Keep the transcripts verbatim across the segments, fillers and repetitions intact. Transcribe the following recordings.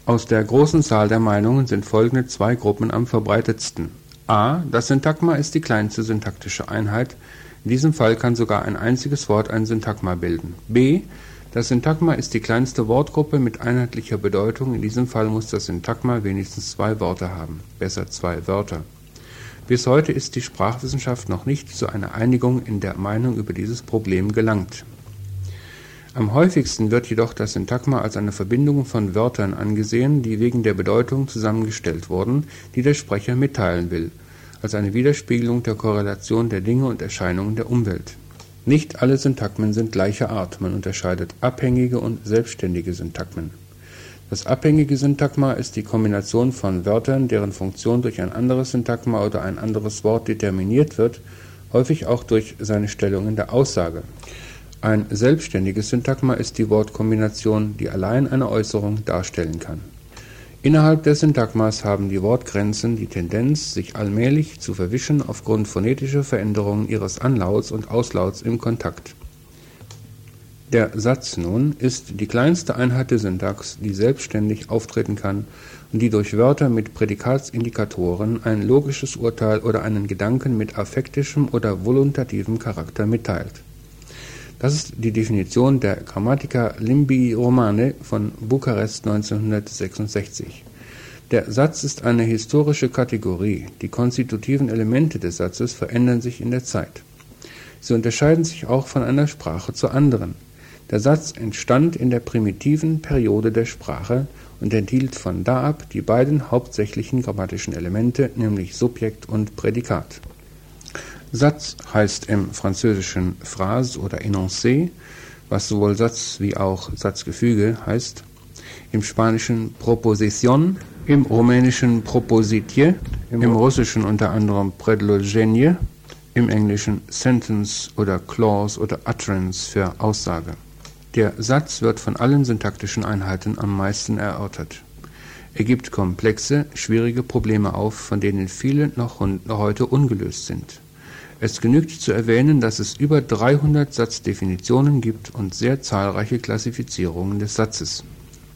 Aus der großen Zahl der Meinungen sind folgende zwei Gruppen am verbreitetsten. A. Das Syntagma ist die kleinste syntaktische Einheit. In diesem Fall kann sogar ein einziges Wort ein Syntagma bilden. B. Das Syntagma ist die kleinste Wortgruppe mit einheitlicher Bedeutung. In diesem Fall muss das Syntagma wenigstens zwei Worte haben, besser zwei Wörter. Bis heute ist die Sprachwissenschaft noch nicht zu einer Einigung in der Meinung über dieses Problem gelangt. Am häufigsten wird jedoch das Syntagma als eine Verbindung von Wörtern angesehen, die wegen der Bedeutung zusammengestellt wurden, die der Sprecher mitteilen will, als eine Widerspiegelung der Korrelation der Dinge und Erscheinungen der Umwelt. Nicht alle Syntagmen sind gleicher Art, man unterscheidet abhängige und selbstständige Syntagmen. Das abhängige Syntagma ist die Kombination von Wörtern, deren Funktion durch ein anderes Syntagma oder ein anderes Wort determiniert wird, häufig auch durch seine Stellung in der Aussage. Ein selbstständiges Syntagma ist die Wortkombination, die allein eine Äußerung darstellen kann. Innerhalb des Syntagmas haben die Wortgrenzen die Tendenz, sich allmählich zu verwischen aufgrund phonetischer Veränderungen ihres Anlauts und Auslauts im Kontakt. Der Satz nun ist die kleinste Einheit der Syntax, die selbstständig auftreten kann und die durch Wörter mit Prädikatsindikatoren ein logisches Urteil oder einen Gedanken mit affektischem oder voluntativem Charakter mitteilt. Das ist die Definition der Grammatica Limbii Romane von Bukarest neunzehnhundertsechsundsechzig. Der Satz ist eine historische Kategorie. Die konstitutiven Elemente des Satzes verändern sich in der Zeit. Sie unterscheiden sich auch von einer Sprache zur anderen. Der Satz entstand in der primitiven Periode der Sprache und enthielt von da ab die beiden hauptsächlichen grammatischen Elemente, nämlich Subjekt und Prädikat. Satz heißt im Französischen Phrase oder Énoncé, was sowohl Satz wie auch Satzgefüge heißt, im Spanischen Proposition, im Rumänischen Propositie, im Russischen unter anderem Предложение, im Englischen Sentence oder Clause oder Utterance für Aussage. Der Satz wird von allen syntaktischen Einheiten am meisten erörtert. Er gibt komplexe, schwierige Probleme auf, von denen viele noch heute ungelöst sind. Es genügt zu erwähnen, dass es über dreihundert Satzdefinitionen gibt und sehr zahlreiche Klassifizierungen des Satzes.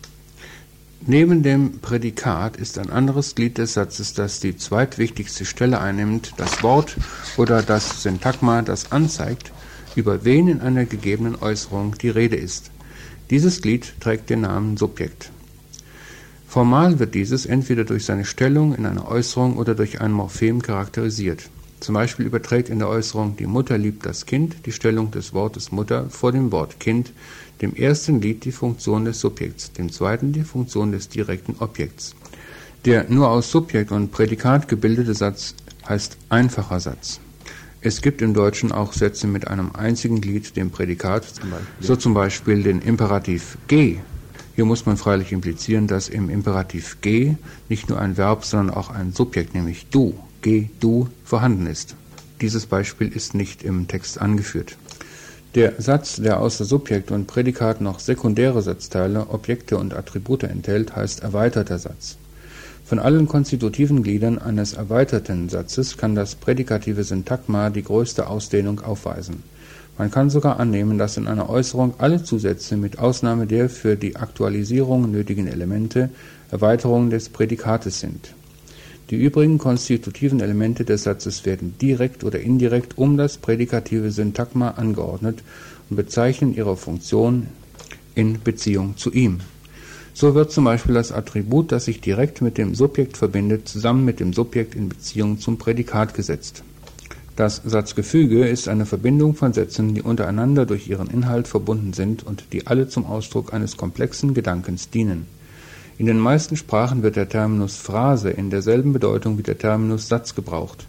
Neben dem Prädikat ist ein anderes Glied des Satzes, das die zweitwichtigste Stelle einnimmt, das Wort oder das Syntagma, das anzeigt, über wen in einer gegebenen Äußerung die Rede ist. Dieses Glied trägt den Namen Subjekt. Formal wird dieses entweder durch seine Stellung in einer Äußerung oder durch ein Morphem charakterisiert. Zum Beispiel überträgt in der Äußerung "die Mutter liebt das Kind" die Stellung des Wortes Mutter vor dem Wort Kind, dem ersten Glied die Funktion des Subjekts, dem zweiten die Funktion des direkten Objekts. Der nur aus Subjekt und Prädikat gebildete Satz heißt einfacher Satz. Es gibt im Deutschen auch Sätze mit einem einzigen Glied, dem Prädikat, zum so zum Beispiel den Imperativ geh. Hier muss man freilich implizieren, dass im Imperativ geh nicht nur ein Verb, sondern auch ein Subjekt, nämlich du, geh, du, vorhanden ist. Dieses Beispiel ist nicht im Text angeführt. Der Satz, der außer Subjekt und Prädikat noch sekundäre Satzteile, Objekte und Attribute enthält, heißt erweiterter Satz. Von allen konstitutiven Gliedern eines erweiterten Satzes kann das prädikative Syntagma die größte Ausdehnung aufweisen. Man kann sogar annehmen, dass in einer Äußerung alle Zusätze mit Ausnahme der für die Aktualisierung nötigen Elemente Erweiterungen des Prädikates sind. Die übrigen konstitutiven Elemente des Satzes werden direkt oder indirekt um das prädikative Syntagma angeordnet und bezeichnen ihre Funktion in Beziehung zu ihm. So wird zum Beispiel das Attribut, das sich direkt mit dem Subjekt verbindet, zusammen mit dem Subjekt in Beziehung zum Prädikat gesetzt. Das Satzgefüge ist eine Verbindung von Sätzen, die untereinander durch ihren Inhalt verbunden sind und die alle zum Ausdruck eines komplexen Gedankens dienen. In den meisten Sprachen wird der Terminus Phrase in derselben Bedeutung wie der Terminus Satz gebraucht.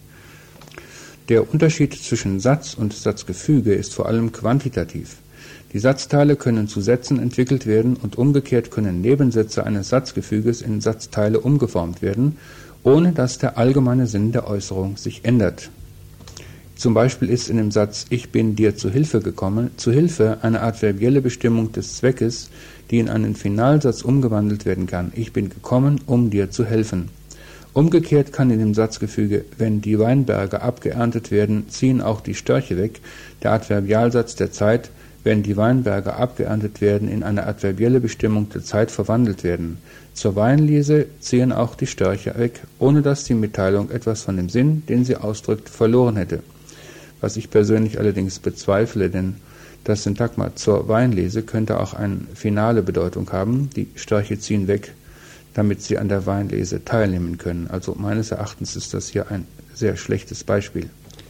Der Unterschied zwischen Satz und Satzgefüge ist vor allem quantitativ. Die Satzteile können zu Sätzen entwickelt werden und umgekehrt können Nebensätze eines Satzgefüges in Satzteile umgeformt werden, ohne dass der allgemeine Sinn der Äußerung sich ändert. Zum Beispiel ist in dem Satz "Ich bin dir zu Hilfe gekommen" zu Hilfe eine adverbielle Bestimmung des Zweckes, die in einen Finalsatz umgewandelt werden kann. Ich bin gekommen, um dir zu helfen. Umgekehrt kann in dem Satzgefüge "Wenn die Weinberge abgeerntet werden, ziehen auch die Störche weg" der Adverbialsatz der Zeit wenn die Weinberge abgeerntet werden, in eine adverbielle Bestimmung der Zeit verwandelt werden. Zur Weinlese ziehen auch die Störche weg, ohne dass die Mitteilung etwas von dem Sinn, den sie ausdrückt, verloren hätte. Was ich persönlich allerdings bezweifle, denn das Syntagma zur Weinlese könnte auch eine finale Bedeutung haben. Die Störche ziehen weg, damit sie an der Weinlese teilnehmen können. Also meines Erachtens ist das hier ein sehr schlechtes Beispiel.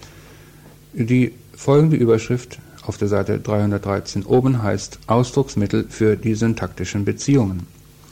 Die folgende Überschrift auf der Seite dreihundertdreizehn oben heißt Ausdrucksmittel für die syntaktischen Beziehungen.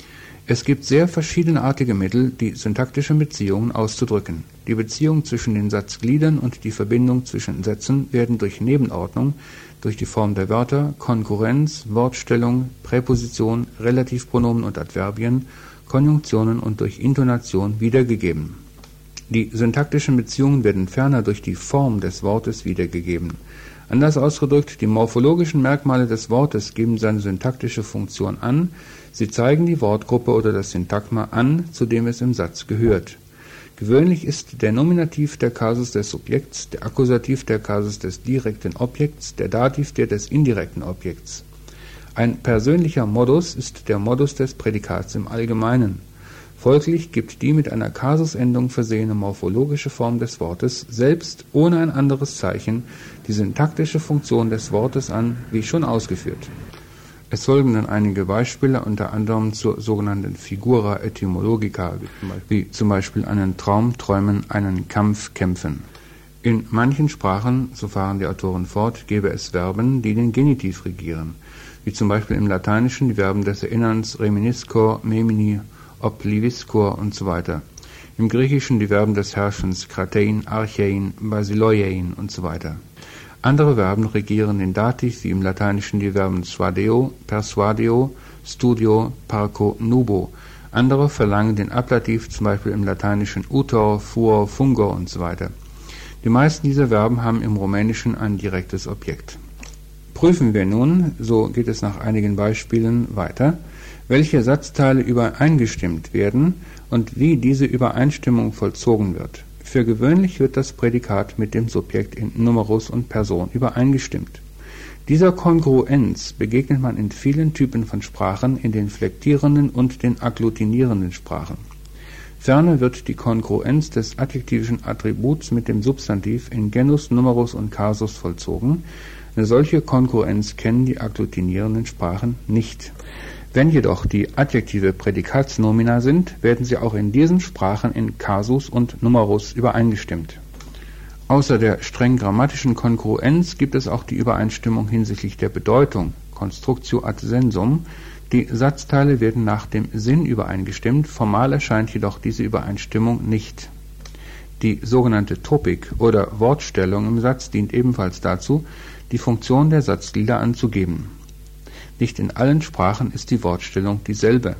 Es gibt sehr verschiedenartige Mittel, die syntaktischen Beziehungen auszudrücken. Die Beziehung zwischen den Satzgliedern und die Verbindung zwischen Sätzen werden durch Nebenordnung, durch die Form der Wörter, Konkurrenz, Wortstellung, Präposition, Relativpronomen und Adverbien, Konjunktionen und durch Intonation wiedergegeben. Die syntaktischen Beziehungen werden ferner durch die Form des Wortes wiedergegeben. Anders ausgedrückt, die morphologischen Merkmale des Wortes geben seine syntaktische Funktion an, sie zeigen die Wortgruppe oder das Syntagma an, zu dem es im Satz gehört. Gewöhnlich ist der Nominativ der Kasus des Subjekts, der Akkusativ der Kasus des direkten Objekts, der Dativ der des indirekten Objekts. Ein persönlicher Modus ist der Modus des Prädikats im Allgemeinen. Folglich gibt die mit einer Kasusendung versehene morphologische Form des Wortes selbst ohne ein anderes Zeichen die syntaktische Funktion des Wortes an, wie schon ausgeführt. Es folgen dann einige Beispiele, unter anderem zur sogenannten Figura etymologica, wie zum Beispiel einen Traum träumen, einen Kampf kämpfen. In manchen Sprachen, so fahren die Autoren fort, gäbe es Verben, die den Genitiv regieren, wie zum Beispiel im Lateinischen die Verben des Erinnerns reminiscor, memini, obliviscor und so weiter. Im Griechischen die Verben des Herrschens kratein, archein, basiloiein und so weiter. Andere Verben regieren den Dativ, wie im Lateinischen die Verben suadeo, persuadeo, studio, parco, nubo. Andere verlangen den Ablativ, zum Beispiel im Lateinischen utor, fuor, fungor und so weiter. Die meisten dieser Verben haben im Rumänischen ein direktes Objekt. Prüfen wir nun, so geht es nach einigen Beispielen weiter, welche Satzteile übereingestimmt werden und wie diese Übereinstimmung vollzogen wird. Für gewöhnlich wird das Prädikat mit dem Subjekt in Numerus und Person übereingestimmt. Dieser Kongruenz begegnet man in vielen Typen von Sprachen, in den flektierenden und den agglutinierenden Sprachen. Ferner wird die Kongruenz des adjektivischen Attributs mit dem Substantiv in Genus, Numerus und Kasus vollzogen. Eine solche Kongruenz kennen die agglutinierenden Sprachen nicht. Wenn jedoch die Adjektive Prädikatsnomina sind, werden sie auch in diesen Sprachen in Kasus und Numerus übereingestimmt. Außer der streng grammatischen Kongruenz gibt es auch die Übereinstimmung hinsichtlich der Bedeutung, Constructio ad sensum. Die Satzteile werden nach dem Sinn übereingestimmt, formal erscheint jedoch diese Übereinstimmung nicht. Die sogenannte Topik oder Wortstellung im Satz dient ebenfalls dazu, die Funktion der Satzglieder anzugeben. Nicht in allen Sprachen ist die Wortstellung dieselbe.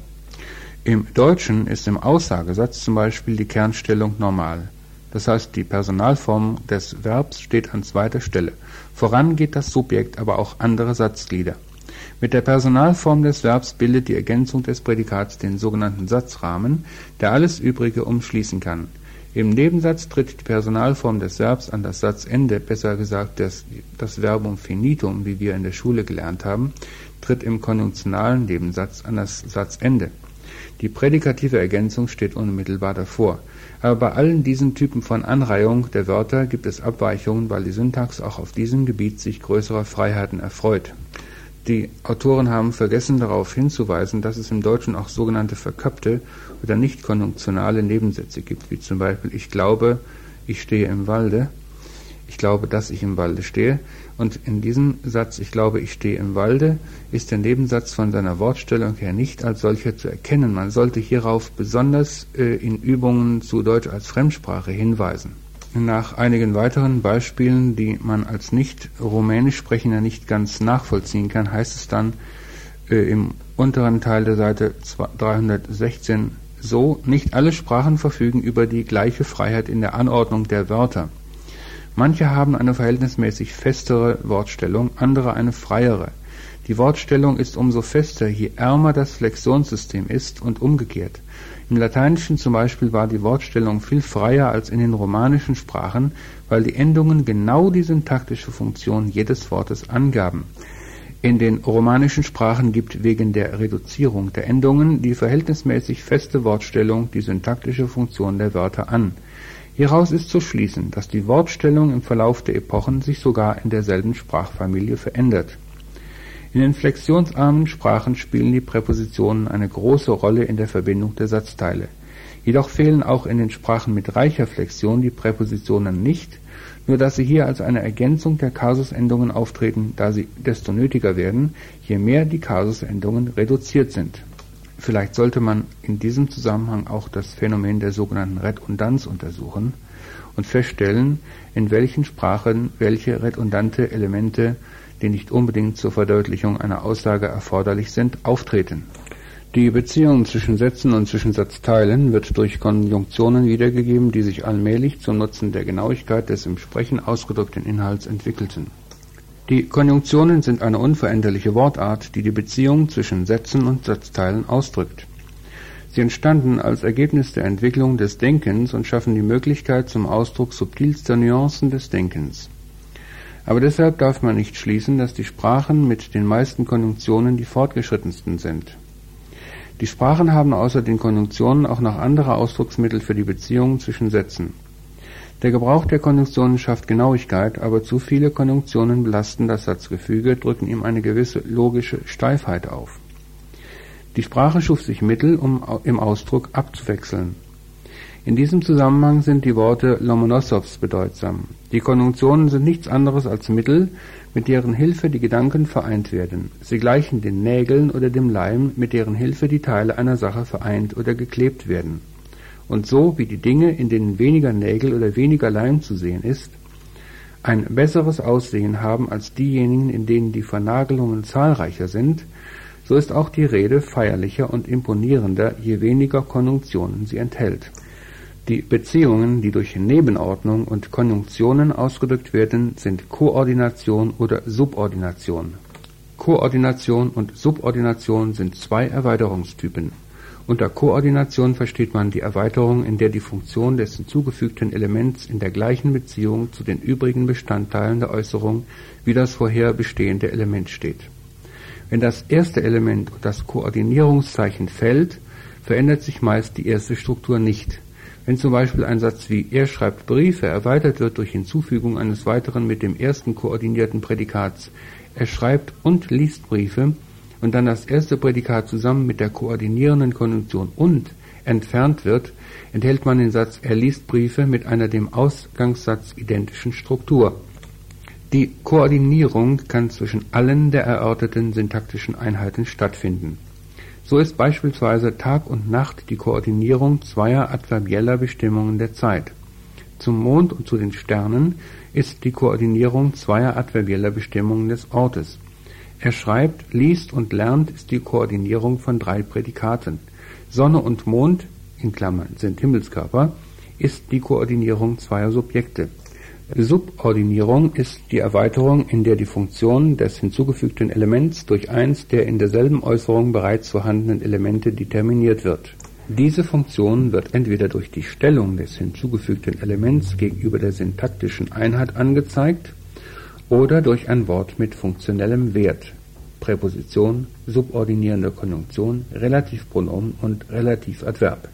Im Deutschen ist im Aussagesatz zum Beispiel die Kernstellung normal. Das heißt, die Personalform des Verbs steht an zweiter Stelle. Voran geht das Subjekt, aber auch andere Satzglieder. Mit der Personalform des Verbs bildet die Ergänzung des Prädikats den sogenannten Satzrahmen, der alles Übrige umschließen kann. Im Nebensatz tritt die Personalform des Verbs an das Satzende, besser gesagt das, das Verbum finitum, wie wir in der Schule gelernt haben, tritt im konjunktionalen Nebensatz an das Satzende. Die prädikative Ergänzung steht unmittelbar davor. Aber bei allen diesen Typen von Anreihung der Wörter gibt es Abweichungen, weil die Syntax auch auf diesem Gebiet sich größerer Freiheiten erfreut. Die Autoren haben vergessen darauf hinzuweisen, dass es im Deutschen auch sogenannte verköppte oder nicht konjunktionale Nebensätze gibt, wie zum Beispiel ich glaube, ich stehe im Walde, ich glaube, dass ich im Walde stehe. Und in diesem Satz, ich glaube, ich stehe im Walde, ist der Nebensatz von seiner Wortstellung her nicht als solcher zu erkennen. Man sollte hierauf besonders äh, in Übungen zu Deutsch als Fremdsprache hinweisen. Nach einigen weiteren Beispielen, die man als Nicht-Rumänisch-Sprechender nicht ganz nachvollziehen kann, heißt es dann äh, im unteren Teil der Seite dreihundertsechzehn so: Nicht alle Sprachen verfügen über die gleiche Freiheit in der Anordnung der Wörter. Manche haben eine verhältnismäßig festere Wortstellung, andere eine freiere. Die Wortstellung ist umso fester, je ärmer das Flexionssystem ist und umgekehrt. Im Lateinischen zum Beispiel war die Wortstellung viel freier als in den romanischen Sprachen, weil die Endungen genau die syntaktische Funktion jedes Wortes angaben. in den romanischen Sprachen gibt wegen der Reduzierung der Endungen die verhältnismäßig feste Wortstellung die syntaktische Funktion der Wörter an. Hieraus ist zu schließen, dass die Wortstellung im Verlauf der Epochen sich sogar in derselben Sprachfamilie verändert. In den flexionsarmen Sprachen spielen die Präpositionen eine große Rolle in der Verbindung der Satzteile. Jedoch fehlen auch in den Sprachen mit reicher Flexion die Präpositionen nicht, nur dass sie hier als eine Ergänzung der Kasusendungen auftreten, da sie desto nötiger werden, je mehr die Kasusendungen reduziert sind. Vielleicht sollte man in diesem Zusammenhang auch das Phänomen der sogenannten Redundanz untersuchen und feststellen, in welchen Sprachen welche redundante Elemente, die nicht unbedingt zur Verdeutlichung einer Aussage erforderlich sind, auftreten. Die Beziehung zwischen Sätzen und zwischen Satzteilen wird durch Konjunktionen wiedergegeben, die sich allmählich zum Nutzen der Genauigkeit des im Sprechen ausgedrückten Inhalts entwickelten. Die Konjunktionen sind eine unveränderliche Wortart, die die Beziehung zwischen Sätzen und Satzteilen ausdrückt. Sie entstanden als Ergebnis der Entwicklung des Denkens und schaffen die Möglichkeit zum Ausdruck subtilster Nuancen des Denkens. Aber deshalb darf man nicht schließen, dass die Sprachen mit den meisten Konjunktionen die fortgeschrittensten sind. Die Sprachen haben außer den Konjunktionen auch noch andere Ausdrucksmittel für die Beziehungen zwischen Sätzen. Der Gebrauch der Konjunktionen schafft Genauigkeit, aber zu viele Konjunktionen belasten das Satzgefüge, drücken ihm eine gewisse logische Steifheit auf. Die Sprache schuf sich Mittel, um im Ausdruck abzuwechseln. In diesem Zusammenhang sind die Worte Lomonossows bedeutsam. Die Konjunktionen sind nichts anderes als Mittel, mit deren Hilfe die Gedanken vereint werden. Sie gleichen den Nägeln oder dem Leim, mit deren Hilfe die Teile einer Sache vereint oder geklebt werden. Und so wie die Dinge, in denen weniger Nägel oder weniger Leim zu sehen ist, ein besseres Aussehen haben als diejenigen, in denen die Vernagelungen zahlreicher sind, so ist auch die Rede feierlicher und imponierender, je weniger Konjunktionen sie enthält. Die Beziehungen, die durch Nebenordnung und Konjunktionen ausgedrückt werden, sind Koordination oder Subordination. Koordination und Subordination sind zwei Erweiterungstypen. Unter Koordination versteht man die Erweiterung, in der die Funktion des hinzugefügten Elements in der gleichen Beziehung zu den übrigen Bestandteilen der Äußerung wie das vorher bestehende Element steht. Wenn das erste Element und das Koordinierungszeichen fällt, verändert sich meist die erste Struktur nicht. Wenn zum Beispiel ein Satz wie er schreibt Briefe erweitert wird durch Hinzufügung eines weiteren mit dem ersten koordinierten Prädikats er schreibt und liest Briefe und dann das erste Prädikat zusammen mit der koordinierenden Konjunktion und entfernt wird, enthält man den Satz er liest Briefe mit einer dem Ausgangssatz identischen Struktur. Die Koordinierung kann zwischen allen der erörterten syntaktischen Einheiten stattfinden. So ist beispielsweise Tag und Nacht die Koordinierung zweier adverbieller Bestimmungen der Zeit. Zum Mond und zu den Sternen ist die Koordinierung zweier adverbieller Bestimmungen des Ortes. Er schreibt, liest und lernt ist die Koordinierung von drei Prädikaten. Sonne und Mond, in Klammern sind Himmelskörper, ist die Koordinierung zweier Subjekte. Subordinierung ist die Erweiterung, in der die Funktion des hinzugefügten Elements durch eins der in derselben Äußerung bereits vorhandenen Elemente determiniert wird. Diese Funktion wird entweder durch die Stellung des hinzugefügten Elements gegenüber der syntaktischen Einheit angezeigt oder durch ein Wort mit funktionellem Wert, Präposition, subordinierende Konjunktion, Relativpronomen und Relativadverb.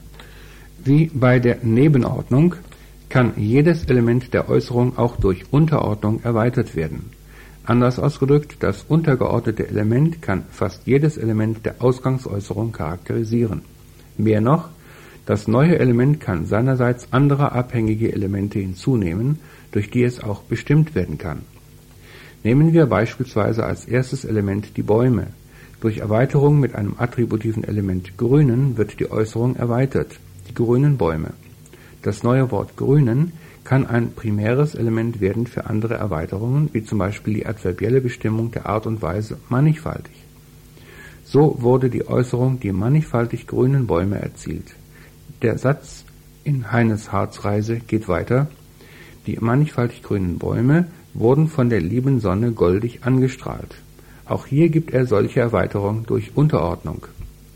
Wie bei der Nebenordnung kann jedes Element der Äußerung auch durch Unterordnung erweitert werden. Anders ausgedrückt, das untergeordnete Element kann fast jedes Element der Ausgangsäußerung charakterisieren. Mehr noch, das neue Element kann seinerseits andere abhängige Elemente hinzunehmen, durch die es auch bestimmt werden kann. Nehmen wir beispielsweise als erstes Element die Bäume. Durch Erweiterung mit einem attributiven Element Grünen wird die Äußerung erweitert, die grünen Bäume. Das neue Wort Grünen kann ein primäres Element werden für andere Erweiterungen, wie zum Beispiel die adverbielle Bestimmung der Art und Weise mannigfaltig. So wurde die Äußerung die mannigfaltig grünen Bäume erzielt. Der Satz in Heines Harzreise geht weiter. Die mannigfaltig grünen Bäume wurden von der lieben Sonne goldig angestrahlt. Auch hier gibt er solche Erweiterung durch Unterordnung.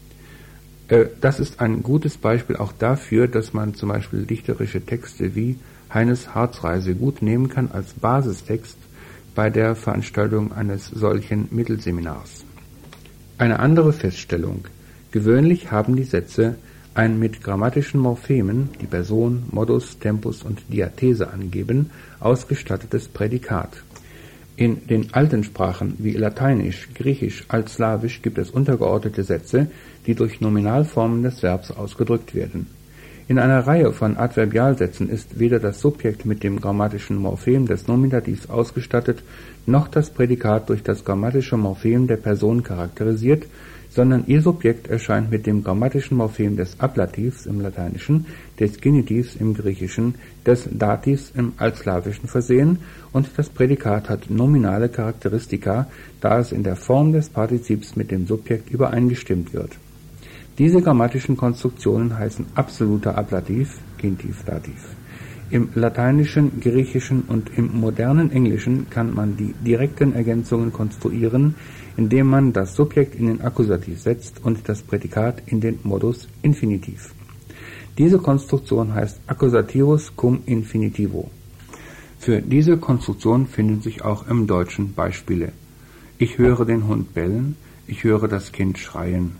Das ist ein gutes Beispiel auch dafür, dass man zum Beispiel dichterische Texte wie Heines Harzreise gut nehmen kann als Basistext, bei der Veranstaltung eines solchen Mittelseminars. Eine andere Feststellung: Gewöhnlich haben die Sätze ein mit grammatischen Morphemen, die Person, Modus, Tempus und Diathese angeben, ausgestattetes Prädikat. In den alten Sprachen wie Lateinisch, Griechisch, Altslawisch gibt es untergeordnete Sätze, die durch Nominalformen des Verbs ausgedrückt werden. In einer Reihe von Adverbialsätzen ist weder das Subjekt mit dem grammatischen Morphem des Nominativs ausgestattet, noch das Prädikat durch das grammatische Morphem der Person charakterisiert, sondern ihr Subjekt erscheint mit dem grammatischen Morphem des Ablativs im Lateinischen, des Genitivs im Griechischen, des Dativs im Altslawischen versehen, und das Prädikat hat nominale Charakteristika, da es in der Form des Partizips mit dem Subjekt übereingestimmt wird. Diese grammatischen Konstruktionen heißen absoluter Ablativ, Genitiv, Dativ. Im Lateinischen, Griechischen und im modernen Englischen kann man die direkten Ergänzungen konstruieren, indem man das Subjekt in den Akkusativ setzt und das Prädikat in den Modus Infinitiv. Diese Konstruktion heißt Accusativus cum Infinitivo. Für diese Konstruktion finden sich auch im Deutschen Beispiele. Ich höre den Hund bellen, ich höre das Kind schreien.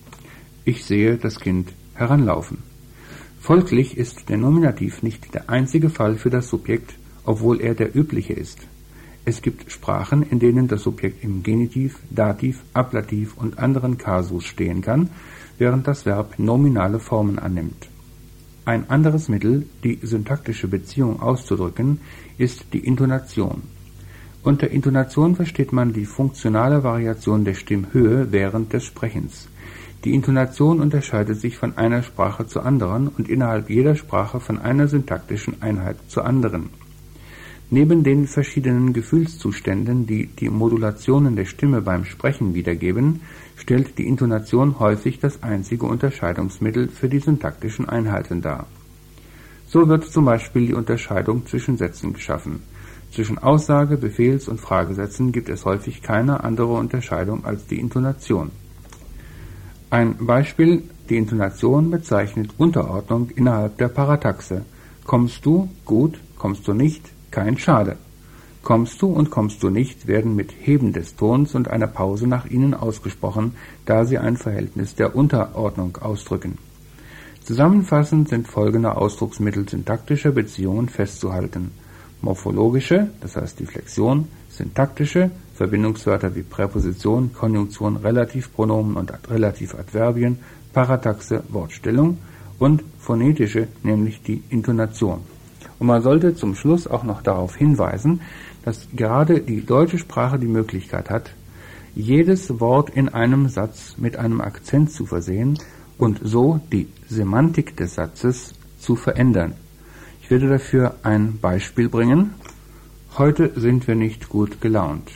Ich sehe das Kind heranlaufen. Folglich ist der Nominativ nicht der einzige Fall für das Subjekt, obwohl er der übliche ist. Es gibt Sprachen, in denen das Subjekt im Genitiv, Dativ, Ablativ und anderen Kasus stehen kann, während das Verb nominale Formen annimmt. Ein anderes Mittel, die syntaktische Beziehung auszudrücken, ist die Intonation. Unter Intonation versteht man die funktionale Variation der Stimmhöhe während des Sprechens. Die Intonation unterscheidet sich von einer Sprache zur anderen und innerhalb jeder Sprache von einer syntaktischen Einheit zur anderen. Neben den verschiedenen Gefühlszuständen, die die Modulationen der Stimme beim Sprechen wiedergeben, stellt die Intonation häufig das einzige Unterscheidungsmittel für die syntaktischen Einheiten dar. So wird zum Beispiel die Unterscheidung zwischen Sätzen geschaffen. Zwischen Aussage-, Befehls- und Fragesätzen gibt es häufig keine andere Unterscheidung als die Intonation. Ein Beispiel: Die Intonation bezeichnet Unterordnung innerhalb der Parataxe. Kommst du? Gut. Kommst du nicht? Kein Schade. Kommst du und kommst du nicht werden mit Heben des Tons und einer Pause nach ihnen ausgesprochen, da sie ein Verhältnis der Unterordnung ausdrücken. Zusammenfassend sind folgende Ausdrucksmittel syntaktischer Beziehungen festzuhalten: morphologische, das heißt die Flexion, syntaktische, Verbindungswörter wie Präposition, Konjunktion, Relativpronomen und Relativadverbien, Parataxe, Wortstellung, und phonetische, nämlich die Intonation. Und man sollte zum Schluss auch noch darauf hinweisen, dass gerade die deutsche Sprache die Möglichkeit hat, jedes Wort in einem Satz mit einem Akzent zu versehen und so die Semantik des Satzes zu verändern. Ich werde dafür ein Beispiel bringen. Heute sind wir nicht gut gelaunt.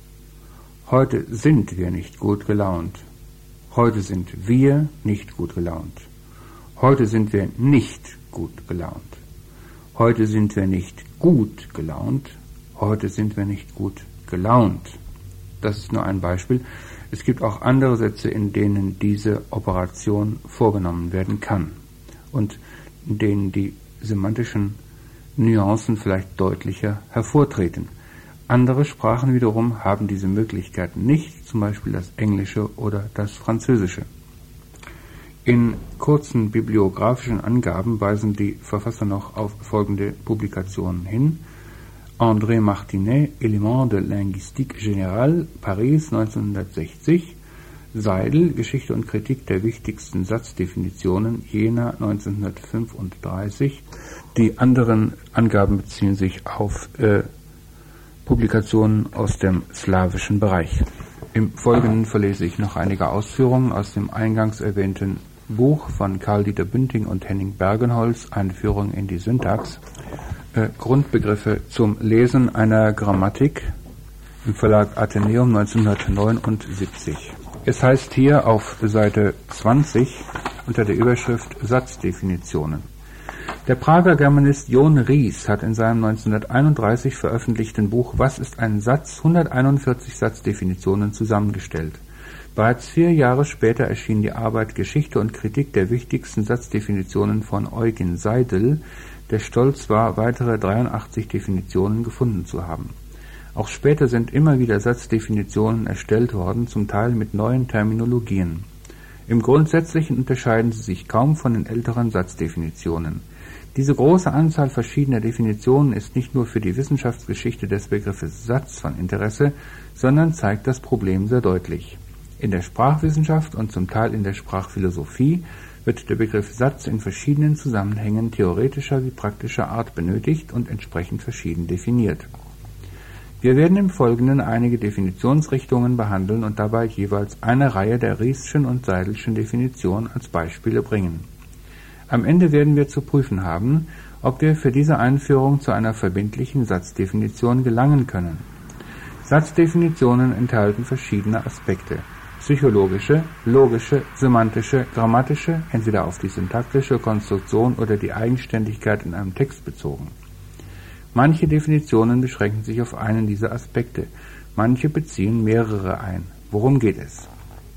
Heute sind wir nicht gut gelaunt. Heute sind wir nicht gut gelaunt. Heute sind wir nicht gut gelaunt. Heute sind wir nicht gut gelaunt. Heute sind wir nicht gut gelaunt. Das ist nur ein Beispiel. Es gibt auch andere Sätze, in denen diese Operation vorgenommen werden kann und in denen die semantischen Nuancen vielleicht deutlicher hervortreten. Andere Sprachen wiederum haben diese Möglichkeiten nicht, zum Beispiel das Englische oder das Französische. In kurzen bibliografischen Angaben weisen die Verfasser noch auf folgende Publikationen hin: André Martinet, Éléments de Linguistique Générale, Paris neunzehnhundertsechzig, Seidel, Geschichte und Kritik der wichtigsten Satzdefinitionen, Jena neunzehnhundertfünfunddreißig. Die anderen Angaben beziehen sich auf äh, Publikationen aus dem slawischen Bereich. Im Folgenden verlese ich noch einige Ausführungen aus dem eingangs erwähnten Buch von Karl-Dieter Bünding und Henning Bergenholz, Einführung in die Syntax, äh, Grundbegriffe zum Lesen einer Grammatik, im Verlag Athenäum neunzehnhundertneunundsiebzig. Es heißt hier auf Seite zwanzig unter der Überschrift Satzdefinitionen: Der Prager Germanist Jon Ries hat in seinem neunzehnhunderteinunddreißig veröffentlichten Buch Was ist ein Satz? hunderteinundvierzig Satzdefinitionen zusammengestellt. Bereits vier Jahre später erschien die Arbeit Geschichte und Kritik der wichtigsten Satzdefinitionen von Eugen Seidel, der stolz war, weitere dreiundachtzig Definitionen gefunden zu haben. Auch später sind immer wieder Satzdefinitionen erstellt worden, zum Teil mit neuen Terminologien. Im Grundsätzlichen unterscheiden sie sich kaum von den älteren Satzdefinitionen. Diese große Anzahl verschiedener Definitionen ist nicht nur für die Wissenschaftsgeschichte des Begriffes Satz von Interesse, sondern zeigt das Problem sehr deutlich. In der Sprachwissenschaft und zum Teil in der Sprachphilosophie wird der Begriff Satz in verschiedenen Zusammenhängen theoretischer wie praktischer Art benötigt und entsprechend verschieden definiert. Wir werden im Folgenden einige Definitionsrichtungen behandeln und dabei jeweils eine Reihe der Rießschen und Seidelschen Definitionen als Beispiele bringen. Am Ende werden wir zu prüfen haben, ob wir für diese Einführung zu einer verbindlichen Satzdefinition gelangen können. Satzdefinitionen enthalten verschiedene Aspekte: psychologische, logische, semantische, grammatische, entweder auf die syntaktische Konstruktion oder die Eigenständigkeit in einem Text bezogen. Manche Definitionen beschränken sich auf einen dieser Aspekte, manche beziehen mehrere ein. Worum geht es?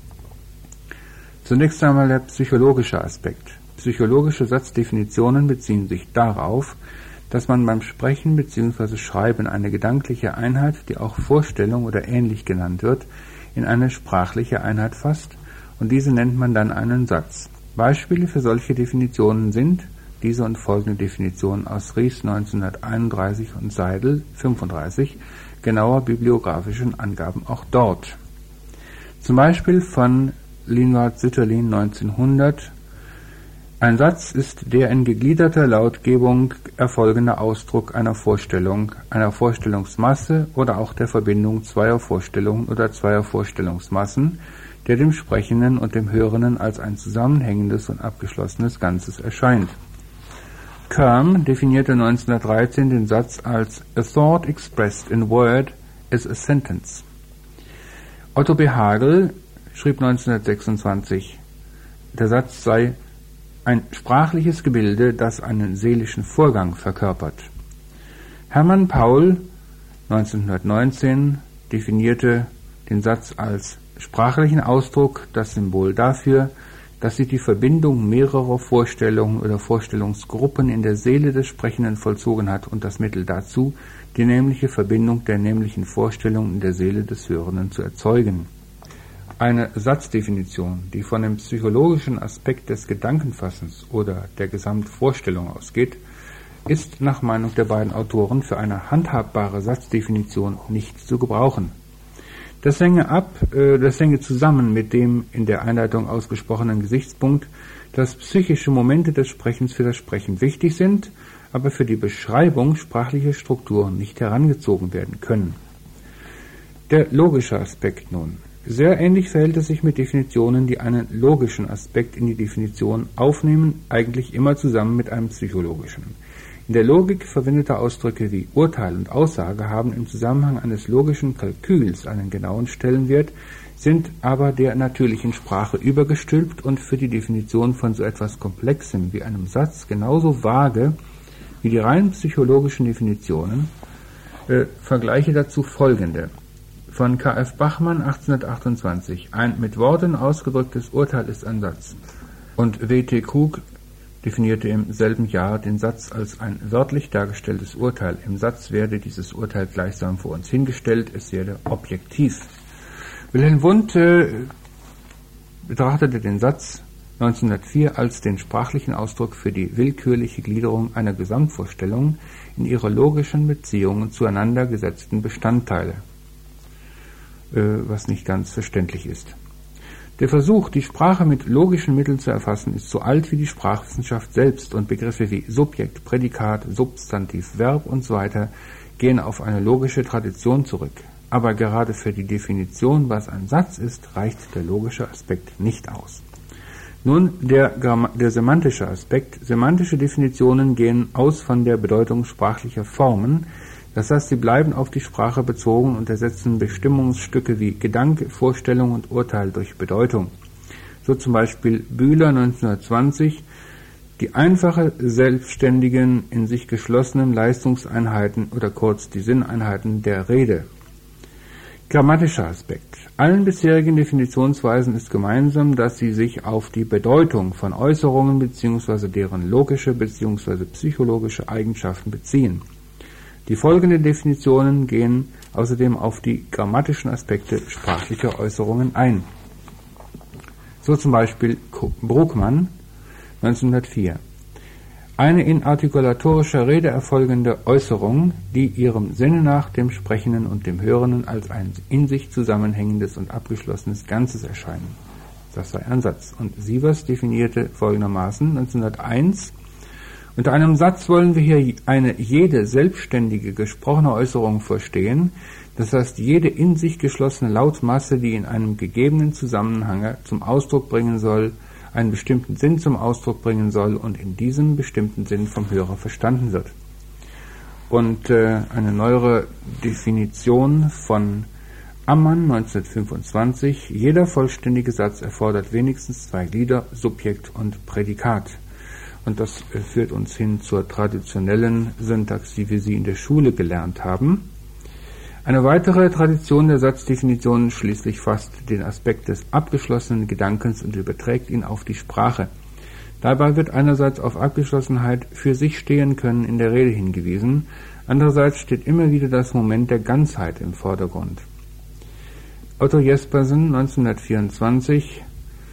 Zunächst einmal der psychologische Aspekt. Psychologische Satzdefinitionen beziehen sich darauf, dass man beim Sprechen bzw. Schreiben eine gedankliche Einheit, die auch Vorstellung oder ähnlich genannt wird, in eine sprachliche Einheit fasst, und diese nennt man dann einen Satz. Beispiele für solche Definitionen sind diese und folgende Definitionen aus Ries neunzehnhunderteinunddreißig und Seidel fünfunddreißig, genauer bibliografischen Angaben auch dort. Zum Beispiel von Linhard Sütterlin neunzehnhundert: Ein Satz ist der in gegliederter Lautgebung erfolgende Ausdruck einer Vorstellung, einer Vorstellungsmasse oder auch der Verbindung zweier Vorstellungen oder zweier Vorstellungsmassen, der dem Sprechenden und dem Hörenden als ein zusammenhängendes und abgeschlossenes Ganzes erscheint. Kerm definierte neunzehnhundertdreizehn den Satz als A thought expressed in word is a sentence. Otto B. Hagel schrieb neunzehnhundertsechsundzwanzig, der Satz sei ein sprachliches Gebilde, das einen seelischen Vorgang verkörpert. Hermann Paul neunzehnhundertneunzehn definierte den Satz als sprachlichen Ausdruck, das Symbol dafür, dass sich die Verbindung mehrerer Vorstellungen oder Vorstellungsgruppen in der Seele des Sprechenden vollzogen hat und das Mittel dazu, die nämliche Verbindung der nämlichen Vorstellungen in der Seele des Hörenden zu erzeugen. Eine Satzdefinition, die von dem psychologischen Aspekt des Gedankenfassens oder der Gesamtvorstellung ausgeht, ist nach Meinung der beiden Autoren für eine handhabbare Satzdefinition nicht zu gebrauchen. Das hänge ab, äh, das hänge zusammen mit dem in der Einleitung ausgesprochenen Gesichtspunkt, dass psychische Momente des Sprechens für das Sprechen wichtig sind, aber für die Beschreibung sprachlicher Strukturen nicht herangezogen werden können. Der logische Aspekt nun. Sehr ähnlich verhält es sich mit Definitionen, die einen logischen Aspekt in die Definition aufnehmen, eigentlich immer zusammen mit einem psychologischen. In der Logik verwendete Ausdrücke wie Urteil und Aussage haben im Zusammenhang eines logischen Kalküls einen genauen Stellenwert, sind aber der natürlichen Sprache übergestülpt und für die Definition von so etwas Komplexem wie einem Satz genauso vage wie die rein psychologischen Definitionen. Äh, Vergleiche dazu folgende. Von K F Bachmann achtzehnhundertachtundzwanzig: Ein mit Worten ausgedrücktes Urteil ist ein Satz. Und W T Krug definierte im selben Jahr den Satz als ein wörtlich dargestelltes Urteil. Im Satz werde dieses Urteil gleichsam vor uns hingestellt, es werde objektiv. Wilhelm Wundt äh, betrachtete den Satz neunzehnhundertvier als den sprachlichen Ausdruck für die willkürliche Gliederung einer Gesamtvorstellung in ihre logischen Beziehungen zueinander gesetzten Bestandteile, was nicht ganz verständlich ist. Der Versuch, die Sprache mit logischen Mitteln zu erfassen, ist so alt wie die Sprachwissenschaft selbst und Begriffe wie Subjekt, Prädikat, Substantiv, Verb und so weiter gehen auf eine logische Tradition zurück. Aber gerade für die Definition, was ein Satz ist, reicht der logische Aspekt nicht aus. Nun der, der semantische Aspekt. Semantische Definitionen gehen aus von der Bedeutung sprachlicher Formen. Das heißt, sie bleiben auf die Sprache bezogen und ersetzen Bestimmungsstücke wie Gedanke, Vorstellung und Urteil durch Bedeutung. So zum Beispiel Bühler neunzehnhundertzwanzig: Die einfache, selbstständigen, in sich geschlossenen Leistungseinheiten oder kurz die Sinneinheiten der Rede. Grammatischer Aspekt. Allen bisherigen Definitionsweisen ist gemeinsam, dass sie sich auf die Bedeutung von Äußerungen bzw. deren logische bzw. psychologische Eigenschaften beziehen. Die folgenden Definitionen gehen außerdem auf die grammatischen Aspekte sprachlicher Äußerungen ein. So zum Beispiel Brugmann neunzehnhundertvier. Eine in artikulatorischer Rede erfolgende Äußerung, die ihrem Sinne nach dem Sprechenden und dem Hörenden als ein in sich zusammenhängendes und abgeschlossenes Ganzes erscheinen. Das sei ein Satz. Und Sievers definierte folgendermaßen neunzehnhunderteins: Unter einem Satz wollen wir hier eine jede selbstständige gesprochene Äußerung verstehen, das heißt jede in sich geschlossene Lautmasse, die in einem gegebenen Zusammenhang zum Ausdruck bringen soll, einen bestimmten Sinn zum Ausdruck bringen soll und in diesem bestimmten Sinn vom Hörer verstanden wird. Und äh, eine neuere Definition von Ammann neunzehnhundertfünfundzwanzig: Jeder vollständige Satz erfordert wenigstens zwei Glieder, Subjekt und Prädikat. Und das äh, führt uns hin zur traditionellen Syntax, wie wir sie in der Schule gelernt haben. Eine weitere Tradition der Satzdefinitionen schließlich fasst den Aspekt des abgeschlossenen Gedankens und überträgt ihn auf die Sprache. Dabei wird einerseits auf Abgeschlossenheit für sich stehen können in der Rede hingewiesen, andererseits steht immer wieder das Moment der Ganzheit im Vordergrund. Otto Jespersen neunzehnhundertvierundzwanzig: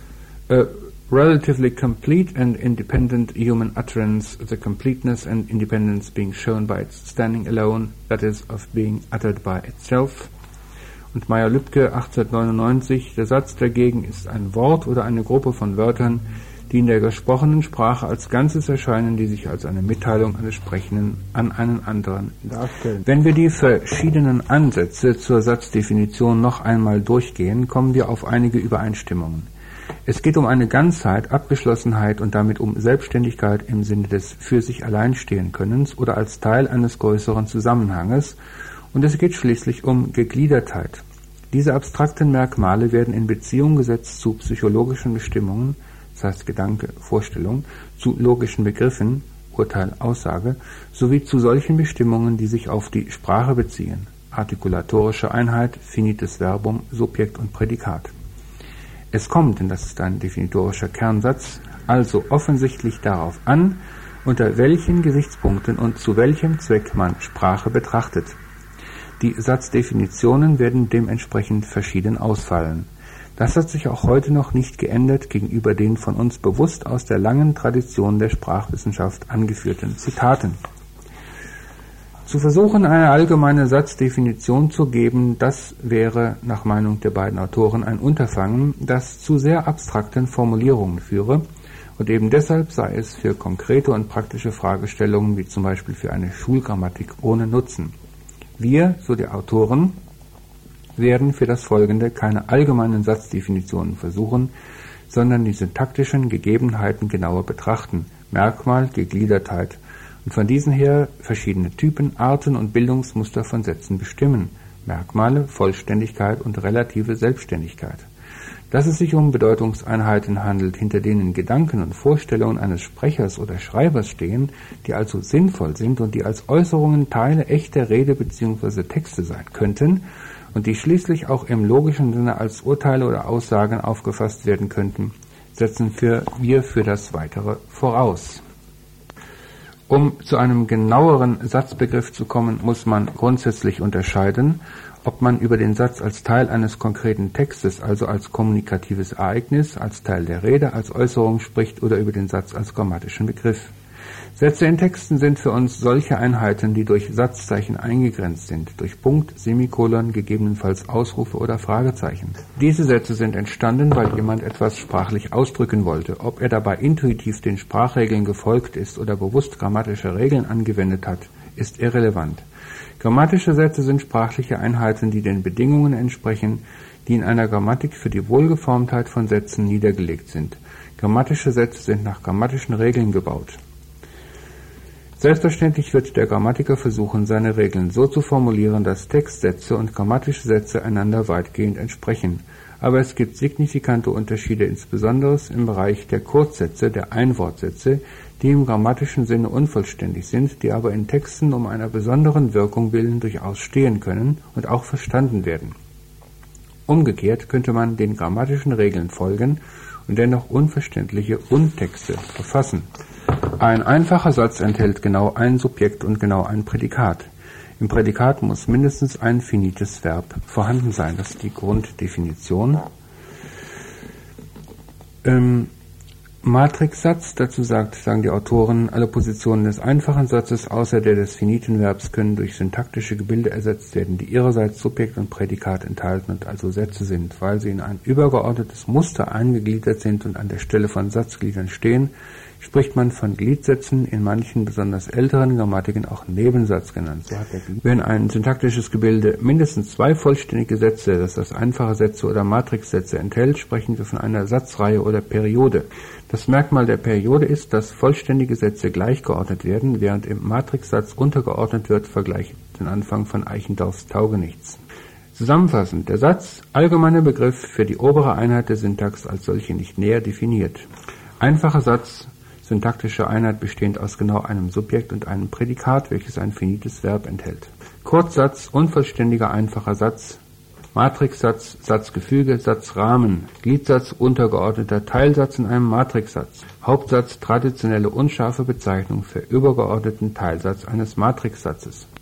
A relatively complete and independent human utterance, the completeness and independence being shown by its standing alone, that is, of being uttered by itself. Und Meyer-Lübke achtzehnhundertneunundneunzig: Der Satz dagegen ist ein Wort oder eine Gruppe von Wörtern, die in der gesprochenen Sprache als Ganzes erscheinen, die sich als eine Mitteilung eines Sprechenden an einen anderen darstellen. Wenn wir die verschiedenen Ansätze zur Satzdefinition noch einmal durchgehen, kommen wir auf einige Übereinstimmungen. Es geht um eine Ganzheit, Abgeschlossenheit und damit um Selbstständigkeit im Sinne des für sich Alleinstehenkönnens oder als Teil eines größeren Zusammenhanges, und es geht schließlich um Gegliedertheit. Diese abstrakten Merkmale werden in Beziehung gesetzt zu psychologischen Bestimmungen, das heißt Gedanke, Vorstellung, zu logischen Begriffen, Urteil, Aussage, sowie zu solchen Bestimmungen, die sich auf die Sprache beziehen, artikulatorische Einheit, finites Verbum, Subjekt und Prädikat. Es kommt, denn das ist ein definitorischer Kernsatz, also offensichtlich darauf an, unter welchen Gesichtspunkten und zu welchem Zweck man Sprache betrachtet. Die Satzdefinitionen werden dementsprechend verschieden ausfallen. Das hat sich auch heute noch nicht geändert gegenüber den von uns bewusst aus der langen Tradition der Sprachwissenschaft angeführten Zitaten. Zu versuchen, eine allgemeine Satzdefinition zu geben, das wäre nach Meinung der beiden Autoren ein Unterfangen, das zu sehr abstrakten Formulierungen führe, und eben deshalb sei es für konkrete und praktische Fragestellungen, wie zum Beispiel für eine Schulgrammatik, ohne Nutzen. Wir, so die Autoren, werden für das Folgende keine allgemeinen Satzdefinitionen versuchen, sondern die syntaktischen Gegebenheiten genauer betrachten, Merkmal, Gegliedertheit, und von diesen her verschiedene Typen, Arten und Bildungsmuster von Sätzen bestimmen, Merkmale, Vollständigkeit und relative Selbstständigkeit. Dass es sich um Bedeutungseinheiten handelt, hinter denen Gedanken und Vorstellungen eines Sprechers oder Schreibers stehen, die also sinnvoll sind und die als Äußerungen Teile echter Rede bzw. Texte sein könnten und die schließlich auch im logischen Sinne als Urteile oder Aussagen aufgefasst werden könnten, setzen für wir für das Weitere voraus. Um zu einem genaueren Satzbegriff zu kommen, muss man grundsätzlich unterscheiden, ob man über den Satz als Teil eines konkreten Textes, also als kommunikatives Ereignis, als Teil der Rede, als Äußerung spricht oder über den Satz als grammatischen Begriff. Sätze in Texten sind für uns solche Einheiten, die durch Satzzeichen eingegrenzt sind, durch Punkt, Semikolon, gegebenenfalls Ausrufe oder Fragezeichen. Diese Sätze sind entstanden, weil jemand etwas sprachlich ausdrücken wollte. Ob er dabei intuitiv den Sprachregeln gefolgt ist oder bewusst grammatische Regeln angewendet hat, ist irrelevant. Grammatische Sätze sind sprachliche Einheiten, die den Bedingungen entsprechen, die in einer Grammatik für die Wohlgeformtheit von Sätzen niedergelegt sind. Grammatische Sätze sind nach grammatischen Regeln gebaut. Selbstverständlich wird der Grammatiker versuchen, seine Regeln so zu formulieren, dass Textsätze und grammatische Sätze einander weitgehend entsprechen. Aber es gibt signifikante Unterschiede, insbesondere im Bereich der Kurzsätze, der Einwortsätze, die im grammatischen Sinne unvollständig sind, die aber in Texten um einer besonderen Wirkung willen durchaus stehen können und auch verstanden werden. Umgekehrt könnte man den grammatischen Regeln folgen und dennoch unverständliche Untexte verfassen. Ein einfacher Satz enthält genau ein Subjekt und genau ein Prädikat. Im Prädikat muss mindestens ein finites Verb vorhanden sein. Das ist die Grunddefinition. Ähm, Matrixsatz, dazu sagt, sagen die Autoren, alle Positionen des einfachen Satzes außer der des finiten Verbs können durch syntaktische Gebilde ersetzt werden, die ihrerseits Subjekt und Prädikat enthalten und also Sätze sind, weil sie in ein übergeordnetes Muster eingegliedert sind und an der Stelle von Satzgliedern stehen, spricht man von Gliedsätzen, in manchen besonders älteren Grammatiken auch Nebensatz genannt. So hat der Glied. Wenn ein syntaktisches Gebilde mindestens zwei vollständige Sätze, das heißt einfache Sätze oder Matrixsätze enthält, sprechen wir von einer Satzreihe oder Periode. Das Merkmal der Periode ist, dass vollständige Sätze gleichgeordnet werden, während im Matrixsatz untergeordnet wird, vergleiche den Anfang von Eichendorffs Taugenichts. Zusammenfassend, der Satz, allgemeiner Begriff für die obere Einheit der Syntax als solche nicht näher definiert. Einfacher Satz, syntaktische Einheit bestehend aus genau einem Subjekt und einem Prädikat, welches ein finites Verb enthält. Kurzsatz, unvollständiger einfacher Satz, Matrixsatz, Satzgefüge, Satzrahmen, Gliedsatz, untergeordneter Teilsatz in einem Matrixsatz, Hauptsatz, traditionelle unscharfe Bezeichnung für übergeordneten Teilsatz eines Matrixsatzes.